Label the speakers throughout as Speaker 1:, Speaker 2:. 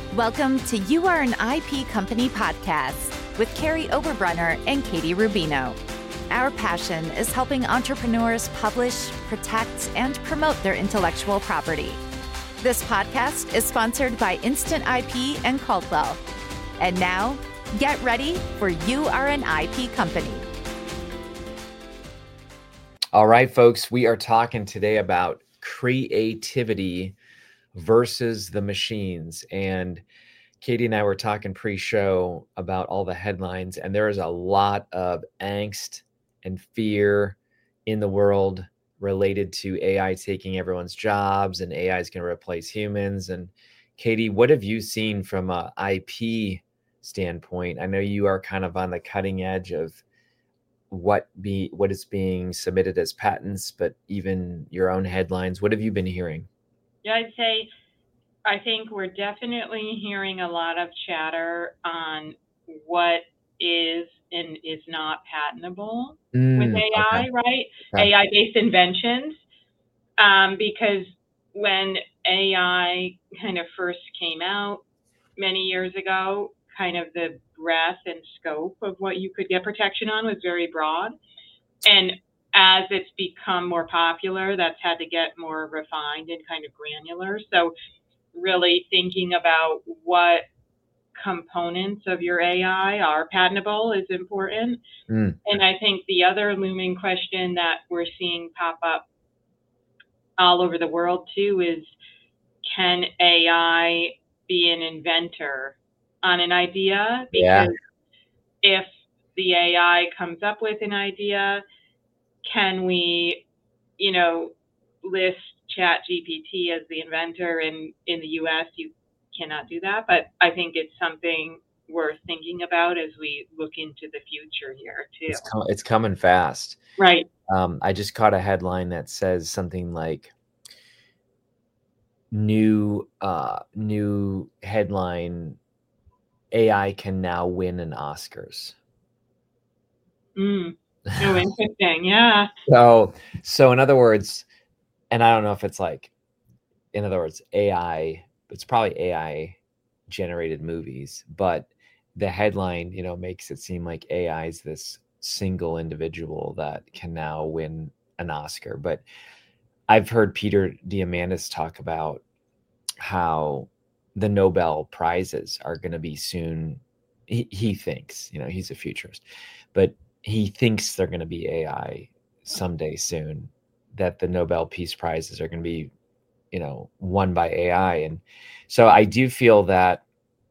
Speaker 1: Welcome to You Are an IP Company podcast with Carrie Oberbrunner and Katie Rubino. Our passion is helping entrepreneurs publish, protect, and promote their intellectual property. This podcast is sponsored by Instant IP and Caldwell. And now, get ready for You Are an IP Company.
Speaker 2: All right, folks, we are talking today about creativity versus the machines. And Katie and I were talking pre-show about all the headlines, and there is a lot of angst and fear in the world related to AI taking everyone's jobs and AI is going to replace humans. And Katie, what have you seen from an IP standpoint? I know you are kind of on the cutting edge of what is being submitted as patents, but even your own headlines. What have you been hearing?
Speaker 3: Yeah, I'd say I think we're definitely hearing a lot of chatter on what is and is not patentable with AI,
Speaker 2: okay.
Speaker 3: right?
Speaker 2: Okay.
Speaker 3: AI-based inventions. Because when AI kind of first came out many years ago, kind of the breadth and scope of what you could get protection on was very broad. And as it's become more popular, that's had to get more refined and kind of granular. So really thinking about what components of your AI are patentable is important. And I think the other looming question that we're seeing pop up all over the world too is, can AI be an inventor on an idea? Because if the AI comes up with an idea, can we, list ChatGPT as the inventor? And in the US, you cannot do that. But I think it's something worth thinking about as we look into the future here too.
Speaker 2: It's coming fast.
Speaker 3: Right.
Speaker 2: I just caught a headline that says something like new headline, AI can now win an Oscars.
Speaker 3: Oh, interesting. Yeah.
Speaker 2: So in other words, and I don't know if it's like, in other words, AI, it's probably AI generated movies, but the headline, makes it seem like AI is this single individual that can now win an Oscar. But I've heard Peter Diamandis talk about how the Nobel Prizes are going to be soon. He thinks, he's a futurist, but he thinks they're going to be AI someday soon, that the Nobel Peace Prizes are going to be, won by AI. And so I do feel that,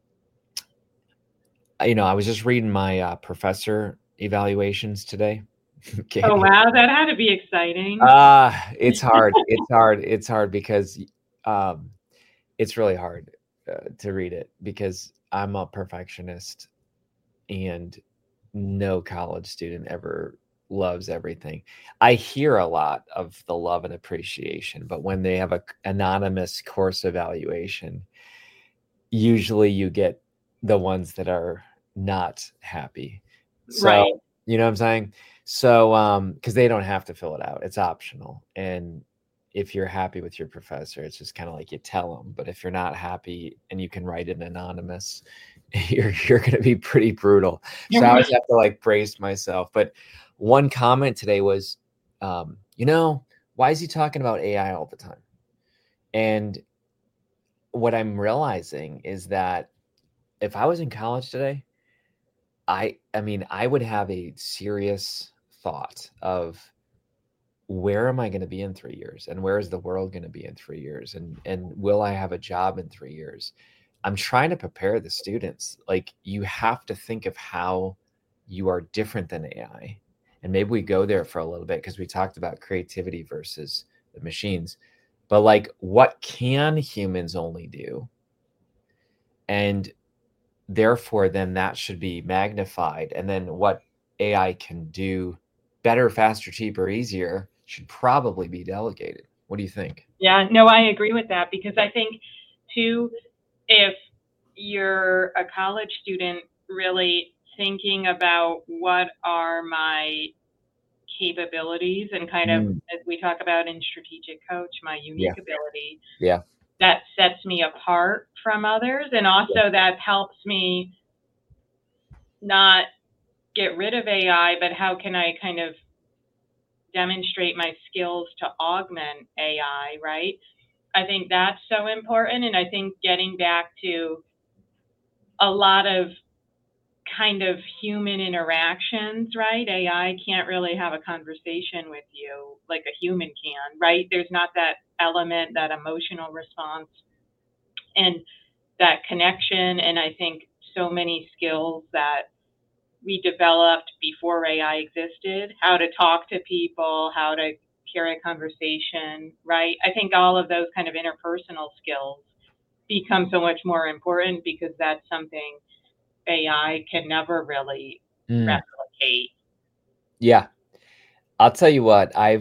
Speaker 2: I was just reading my professor evaluations today.
Speaker 3: Oh, wow. That had to be exciting.
Speaker 2: It's hard. It's hard because it's really hard to read it because I'm a perfectionist and no college student ever loves everything. I hear a lot of the love and appreciation, but when they have an anonymous course evaluation, usually you get the ones that are not happy. So,
Speaker 3: right.
Speaker 2: You know what I'm saying? So, because they don't have to fill it out. It's optional. And if you're happy with your professor, it's just kind of like you tell them. But if you're not happy and you can write it anonymous, you're going to be pretty brutal. So I always have to like brace myself. But one comment today was, why is he talking about AI all the time? And what I'm realizing is that if I was in college today, I would have a serious thought of, where am I going to be in 3 years? And where is the world going to be in 3 years? And will I have a job in 3 years? I'm trying to prepare the students. Like, you have to think of how you are different than AI. And maybe we go there for a little bit because we talked about creativity versus the machines. But like, what can humans only do? And therefore, then that should be magnified. And then what AI can do better, faster, cheaper, easier should probably be delegated. What do you think?
Speaker 3: Yeah, no, I agree with that because I think too, if you're a college student really thinking about what are my capabilities and kind of, as we talk about in Strategic Coach, my unique ability.
Speaker 2: Yeah.
Speaker 3: that sets me apart from others. And also that helps me not get rid of AI, but how can I kind of demonstrate my skills to augment AI, right? I think that's so important. And I think getting back to a lot of kind of human interactions, right? AI can't really have a conversation with you like a human can, right? There's not that element, that emotional response and that connection. And I think so many skills that we developed before AI existed, how to talk to people, how to carry a conversation, right? I think all of those kind of interpersonal skills become so much more important because that's something AI can never really replicate.
Speaker 2: Yeah. I'll tell you what, I've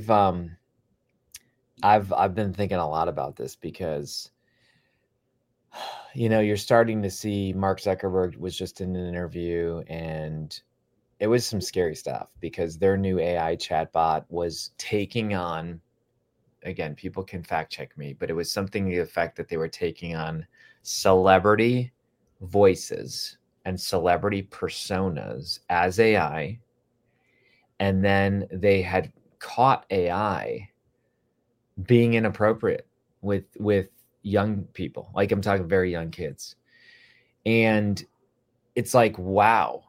Speaker 2: been thinking a lot about this because, you know, you're starting to see Mark Zuckerberg was just in an interview, and it was some scary stuff because their new AI chatbot was taking on, again, people can fact check me, but it was something to the effect that they were taking on celebrity voices and celebrity personas as AI. And then they had caught AI being inappropriate with young people. Like, I'm talking very young kids. And it's like, wow.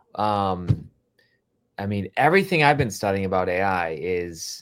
Speaker 2: I mean, everything I've been studying about AI is,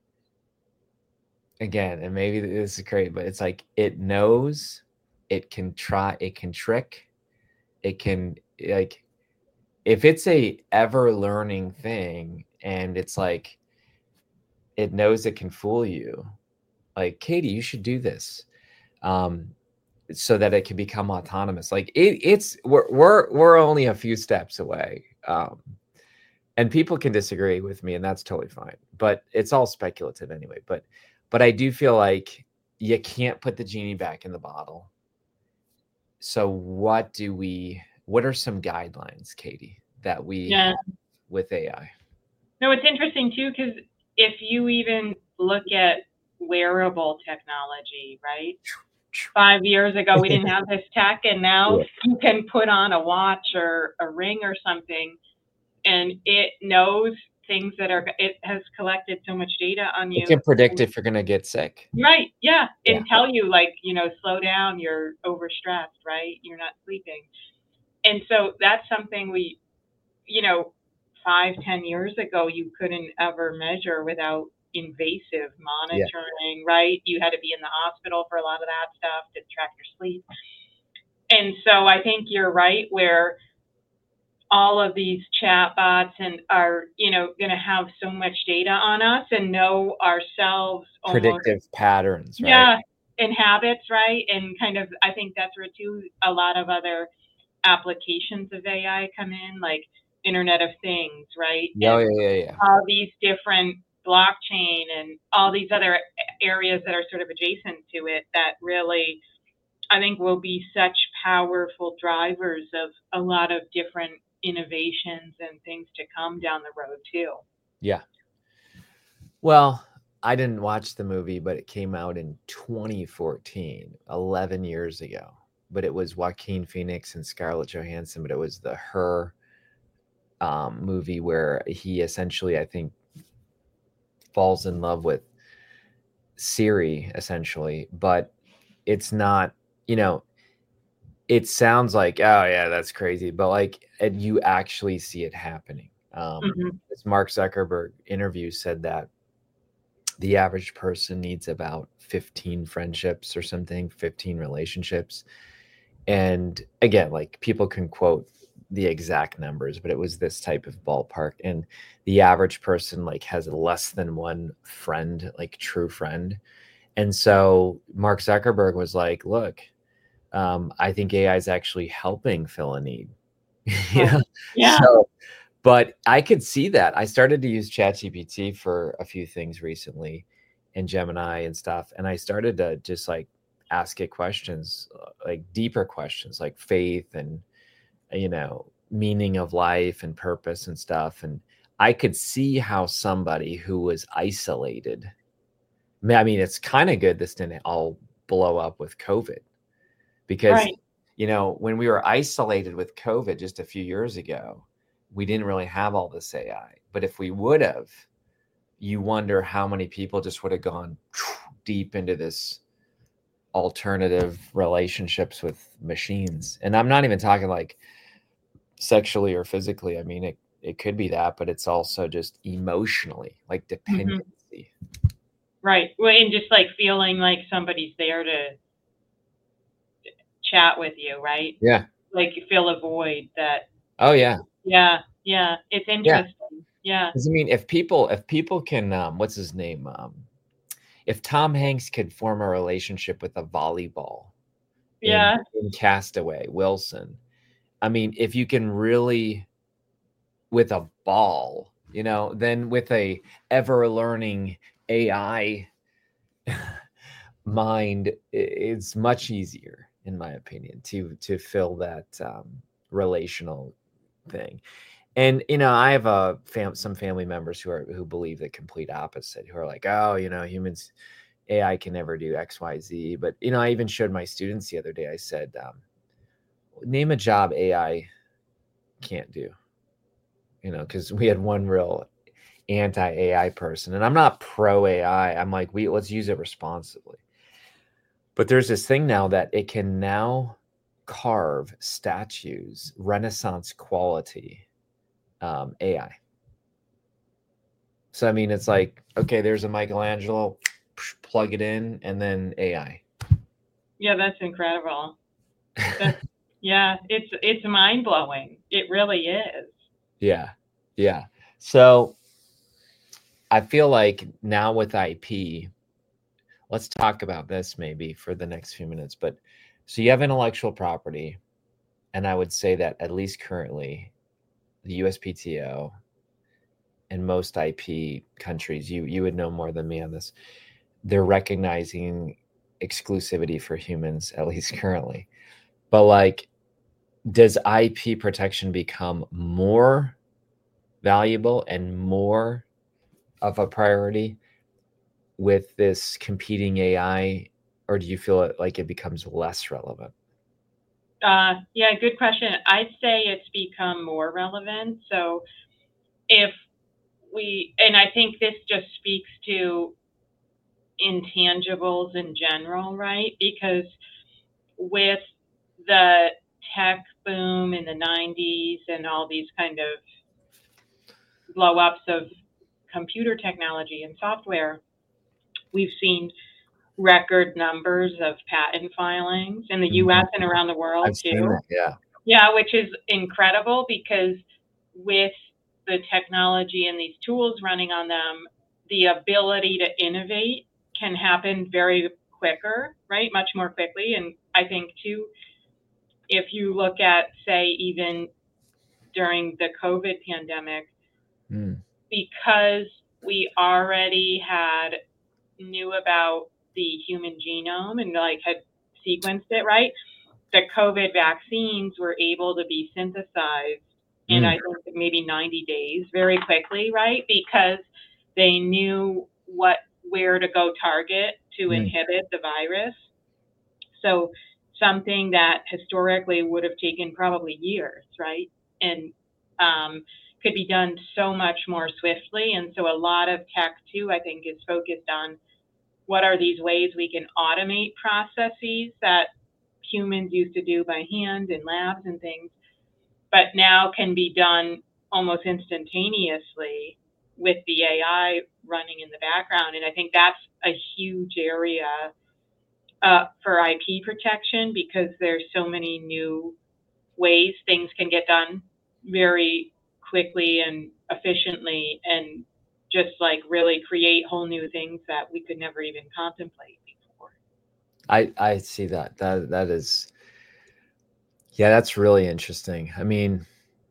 Speaker 2: again, and maybe this is great, but it's like, it knows, it can try, it can trick, it can, like, if it's a ever learning thing and it's like, it knows it can fool you, like, Katie, you should do this, so that it can become autonomous. Like, we're only a few steps away. And people can disagree with me, and that's totally fine, but it's all speculative anyway. But I do feel like you can't put the genie back in the bottle. So what are some guidelines, Katie, that we have with AI?
Speaker 3: No, it's interesting too, because if you even look at wearable technology, right? 5 years ago, we didn't have this tech, and now you can put on a watch or a ring or something, and it knows things it has collected so much data on you.
Speaker 2: It can predict if you're going to get sick.
Speaker 3: Right. Yeah. And tell you, like, slow down, you're overstressed, right? You're not sleeping. And so that's something we, 5-10 years ago, you couldn't ever measure without invasive monitoring, right? You had to be in the hospital for a lot of that stuff to track your sleep. And so I think you're right, where all of these chatbots are, going to have so much data on us and know ourselves.
Speaker 2: Predictive patterns, right?
Speaker 3: Yeah, and habits, right? And kind of, I think that's where too a lot of other applications of AI come in, like Internet of Things, right?
Speaker 2: Yeah.
Speaker 3: All these different blockchain and all these other areas that are sort of adjacent to it that really, I think, will be such powerful drivers of a lot of different innovations and things to come down the road too.
Speaker 2: Yeah. Well, I didn't watch the movie, but it came out in 2014, 11 years ago. But it was Joaquin Phoenix and Scarlett Johansson, but it was the Her movie where he essentially, I think, falls in love with Siri, essentially. But it's not, it sounds like, oh yeah, that's crazy, but like, you actually see it happening. This Mark Zuckerberg interview said that the average person needs about 15 friendships or something, 15 relationships. And again, like, people can quote the exact numbers, but it was this type of ballpark. And the average person, like, has less than one friend, like true friend. And so Mark Zuckerberg was like, look, I think AI is actually helping fill a need.
Speaker 3: Yeah.
Speaker 2: So, but I could see that. I started to use ChatGPT for a few things recently, and Gemini and stuff. And I started to just like ask it questions, like deeper questions, like faith and, meaning of life and purpose and stuff. And I could see how somebody who was isolated, I mean, it's kind of good this didn't all blow up with COVID. Because, when we were isolated with COVID just a few years ago, we didn't really have all this AI. But if we would have, you wonder how many people just would have gone deep into this alternative relationships with machines. And I'm not even talking like sexually or physically. I mean, it could be that, but it's also just emotionally, like dependency.
Speaker 3: Right. Well, and just like feeling like somebody's there to chat with you, right?
Speaker 2: Yeah.
Speaker 3: Like you feel a void that.
Speaker 2: Oh yeah.
Speaker 3: Yeah. Yeah. It's interesting. Yeah.
Speaker 2: Because I mean, if people can, what's his name? If Tom Hanks could form a relationship with a volleyball in Castaway, Wilson, I mean, if you can really, with a ball, then with a ever learning AI mind, it's much easier, in my opinion, to fill that relational thing. And I have some family members who believe the complete opposite, who are like, oh, humans, AI can never do X, Y, Z. But I even showed my students the other day. I said, name a job AI can't do. Because we had one real anti-AI person, and I'm not pro AI. I'm like, let's use it responsibly. But there's this thing now that it can now carve statues, Renaissance quality. AI. So, I mean, it's like, okay, there's a Michelangelo, plug it in, and then AI.
Speaker 3: Yeah, that's incredible. Yeah, it's mind blowing. It really is.
Speaker 2: Yeah. Yeah. So I feel like now with IP, let's talk about this maybe for the next few minutes. But so you have intellectual property, and I would say that at least currently, the USPTO and most IP countries, you would know more than me on this, they're recognizing exclusivity for humans, at least currently. But like, does IP protection become more valuable and more of a priority with this competing AI, or do you feel like it becomes less relevant?
Speaker 3: Yeah, good question. I'd say it's become more relevant. So and I think this just speaks to intangibles in general, right? Because with the tech boom in the 90s and all these kind of blow ups of computer technology and software, we've seen record numbers of patent filings in the US and around the world
Speaker 2: I've seen that, yeah.
Speaker 3: Yeah, which is incredible because with the technology and these tools running on them, the ability to innovate can happen very quicker, right? Much more quickly. And I think too, if you look at, say, even during the COVID pandemic, because we already knew about the human genome and like had sequenced it, right? The COVID vaccines were able to be synthesized in, I think, maybe 90 days, very quickly, right? Because they knew where to go target to inhibit the virus. So something that historically would have taken probably years, right? And could be done so much more swiftly. And so a lot of tech too, I think, is focused on what are these ways we can automate processes that humans used to do by hand in labs and things, but now can be done almost instantaneously with the AI running in the background. And I think that's a huge area for IP protection because there's so many new ways things can get done very quickly and efficiently and just like really create whole new things that we could never even contemplate before.
Speaker 2: I see that. That is, yeah, that's really interesting. I mean,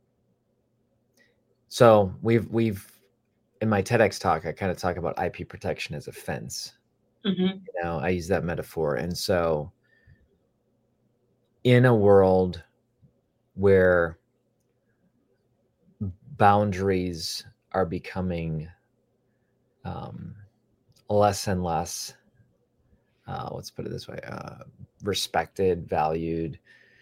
Speaker 2: so we've in my TEDx talk, I kind of talk about IP protection as a fence. I use that metaphor. And so in a world where boundaries are becoming less and less let's put it this way, respected, valued.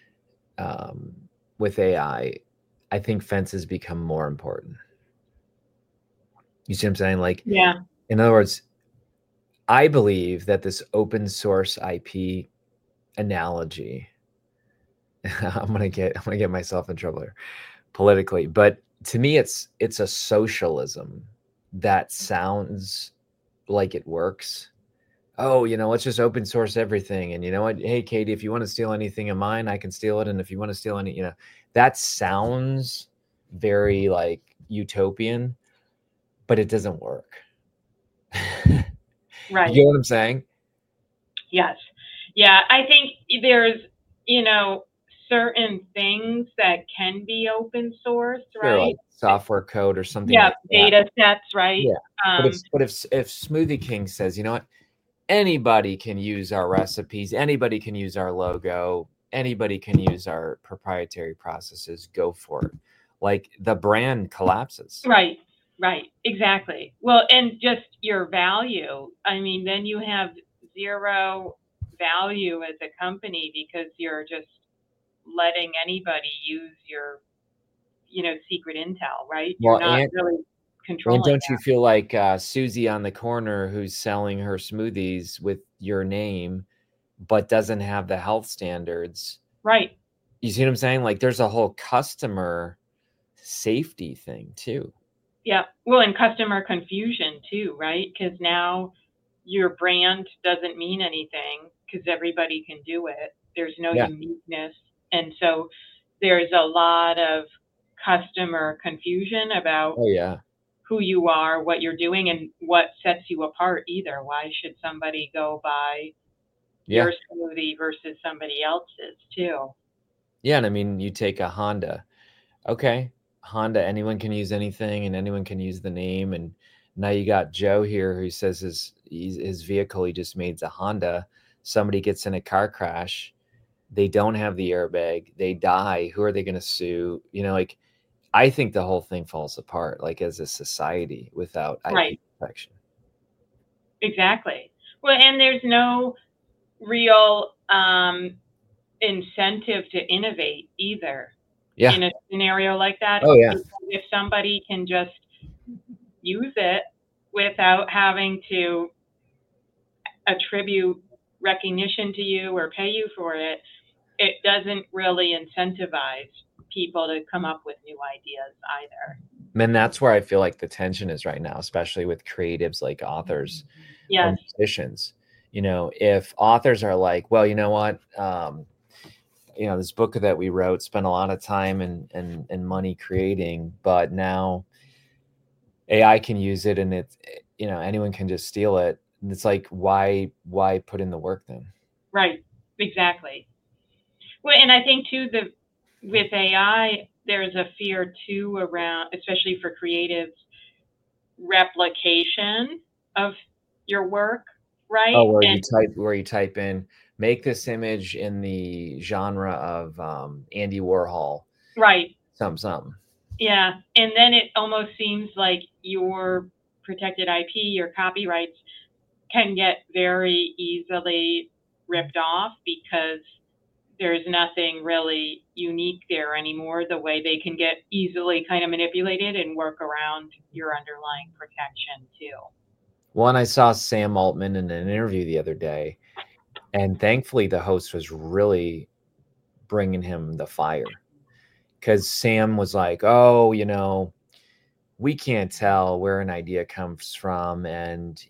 Speaker 2: With AI, I think fences become more important. You see what I'm saying? Like,
Speaker 3: Yeah.
Speaker 2: in other words, I believe that this open source IP analogy, I'm gonna get myself in trouble here politically, but to me, it's a socialism that sounds like it works. Oh, let's just open source everything. And you know what? Hey, Katie, if you want to steal anything of mine, I can steal it. And if you want to steal any, that sounds very like utopian, but it doesn't work.
Speaker 3: Right.
Speaker 2: You know what I'm saying?
Speaker 3: Yes. Yeah. I think there's, certain things that can be open source,
Speaker 2: Sure,
Speaker 3: right?
Speaker 2: like software code or something.
Speaker 3: Yeah.
Speaker 2: Like that.
Speaker 3: Data sets, right?
Speaker 2: Yeah. But if Smoothie King says, you know what, anybody can use our recipes, anybody can use our logo, anybody can use our proprietary processes, go for it. Like, the brand collapses.
Speaker 3: Right. Exactly. Well, and just your value. I mean, then you have zero value as a company because you're just letting anybody use your, secret intel, right? You're not really controlling.
Speaker 2: And don't you feel like Susie on the corner who's selling her smoothies with your name, but doesn't have the health standards?
Speaker 3: Right.
Speaker 2: You see what I'm saying? Like, there's a whole customer safety thing too.
Speaker 3: Yeah. Well, and customer confusion too, right? Because now your brand doesn't mean anything because everybody can do it. There's no uniqueness. And so there's a lot of customer confusion about who you are, what you're doing, and what sets you apart either. Why should somebody go buy your smoothie versus somebody else's too?
Speaker 2: Yeah. And I mean, you take a Honda. Okay. Honda, anyone can use anything and anyone can use the name. And now you got Joe here who says his vehicle he just made is a Honda. Somebody gets in a car crash. They don't have the airbag. They die. Who are they going to sue? Like, I think the whole thing falls apart, like, as a society without IP protection.
Speaker 3: Exactly. Well, and there's no real incentive to innovate either.
Speaker 2: Yeah.
Speaker 3: In a scenario like that.
Speaker 2: Oh, yeah.
Speaker 3: If somebody can just use it without having to attribute recognition to you or pay you for it, it doesn't really incentivize people to come up with new ideas either.
Speaker 2: And that's where I feel like the tension is right now, especially with creatives like authors or musicians. If authors are like, well, you know what, this book that we wrote, spent a lot of time and money creating, but now AI can use it and it's, anyone can just steal it. And it's like, why put in the work then?
Speaker 3: Right. Exactly. Well, and I think too, with AI, there's a fear too around, especially for creatives, replication of your work, right?
Speaker 2: Oh, where you type in, make this image in the genre of Andy Warhol.
Speaker 3: Right.
Speaker 2: Something.
Speaker 3: Yeah. And then it almost seems like your protected IP, your copyrights can get very easily ripped off because there's nothing really unique there anymore, the way they can get easily kind of manipulated and work around your underlying protection too.
Speaker 2: Well, and I saw Sam Altman in an interview the other day, and thankfully the host was really bringing him the fire, because Sam was like, oh, we can't tell where an idea comes from. And,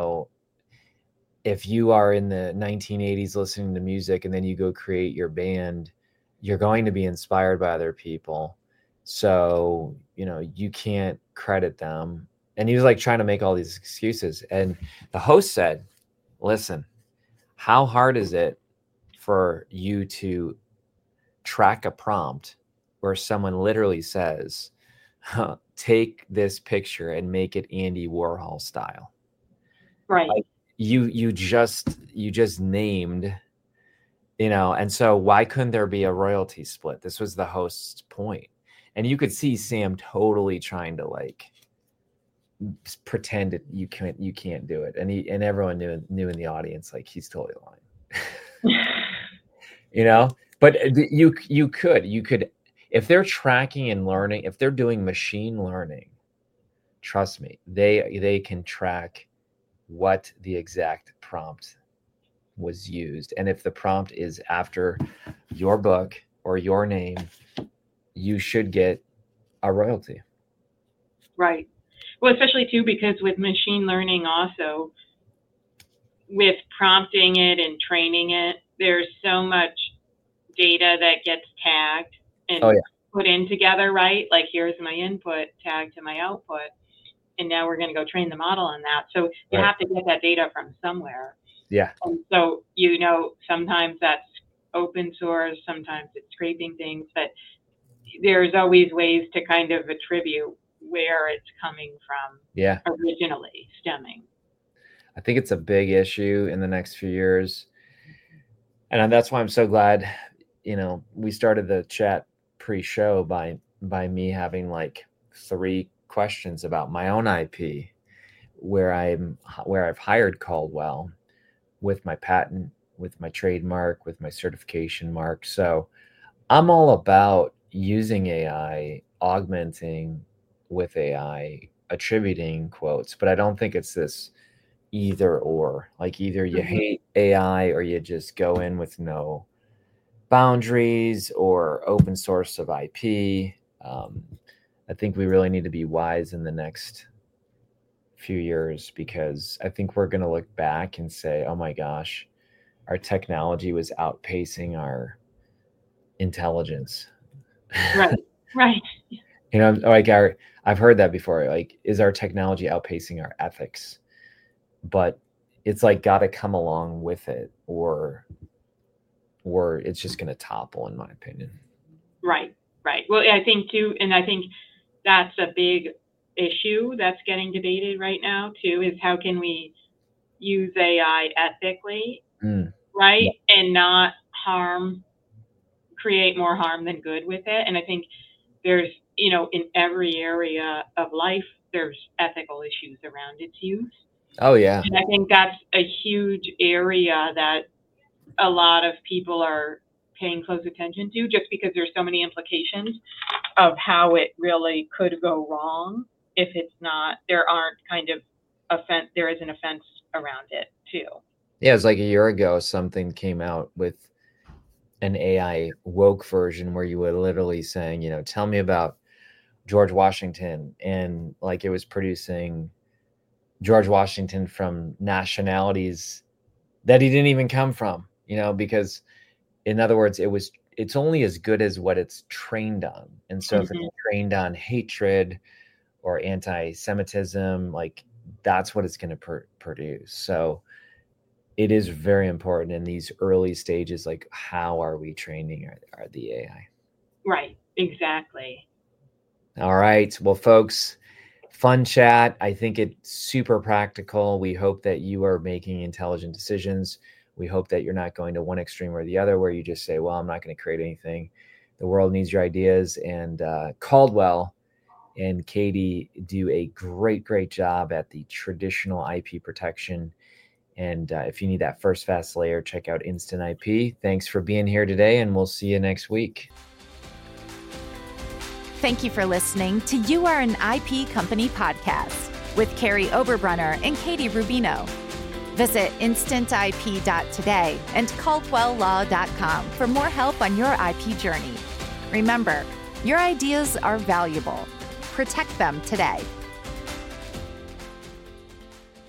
Speaker 2: if you are in the 1980s listening to music and then you go create your band, you're going to be inspired by other people. So, you can't credit them. And he was like trying to make all these excuses. And the host said, listen, how hard is it for you to track a prompt where someone literally says, take this picture and make it Andy Warhol style?
Speaker 3: Right.
Speaker 2: Like, you just named, and so why couldn't there be a royalty split? This was the host's point. And you could see Sam totally trying to pretend you can't do it. And everyone knew in the audience, like, he's totally lying. But you could, if they're tracking and learning, if they're doing machine learning, trust me, they can track what the exact prompt was used. And if the prompt is after your book or your name, you should get a royalty.
Speaker 3: Right. Well, especially too, because with machine learning also, with prompting it and training it, there's so much data that gets tagged and put in together, right? Like, here's my input tagged to my output, and now we're going to go train the model on that. So you have to get that data from somewhere.
Speaker 2: Yeah.
Speaker 3: And so, sometimes that's open source, sometimes it's scraping things, but there's always ways to kind of attribute where it's coming from.
Speaker 2: Yeah.
Speaker 3: Originally stemming.
Speaker 2: I think it's a big issue in the next few years. And that's why I'm so glad, we started the chat pre-show by me having like 3 questions about my own IP, where I've hired Caldwell with my patent, with my trademark, with my certification mark. So I'm all about using AI, augmenting with AI, attributing quotes, but I don't think it's this either or. Like, either you hate AI or you just go in with no boundaries or open source of IP. I think we really need to be wise in the next few years, because I think we're going to look back and say, oh my gosh, our technology was outpacing our intelligence.
Speaker 3: Right.
Speaker 2: Like, I've heard that before. Like, is our technology outpacing our ethics? But it's like got to come along with it, or it's just going to topple, in my opinion.
Speaker 3: Right. Well, I think too, and I think that's a big issue that's getting debated right now too, is how can we use AI ethically, right? Yeah. And not create more harm than good with it. And I think there's, in every area of life, there's ethical issues around its use.
Speaker 2: Oh, yeah.
Speaker 3: And I think that's a huge area that a lot of people are paying close attention to, just because there's so many implications of how it really could go wrong if it's not, there is an offense around it too.
Speaker 2: Yeah, it's like a year ago, something came out with an AI woke version where you were literally saying, tell me about George Washington. And like, it was producing George Washington from nationalities that he didn't even come from, because, in other words, it's only as good as what it's trained on. And so if it's trained on hatred or anti-Semitism, like, that's what it's going to produce. So it is very important in these early stages, like, how are we training the AI?
Speaker 3: Right, exactly.
Speaker 2: All right. Well, folks, fun chat. I think it's super practical. We hope that you are making intelligent decisions. We hope that you're not going to one extreme or the other, where you just say, well, I'm not going to create anything. The world needs your ideas. And Caldwell and Katie do a great job at the traditional IP protection. And if you need that first fast layer, check out Instant IP. Thanks for being here today, and we'll see you next week.
Speaker 1: Thank you for listening to You Are an IP Company podcast with Carrie Oberbrunner and Katie Rubino. Visit instantip.today and caldwelllaw.com for more help on your IP journey. Remember, your ideas are valuable. Protect them today.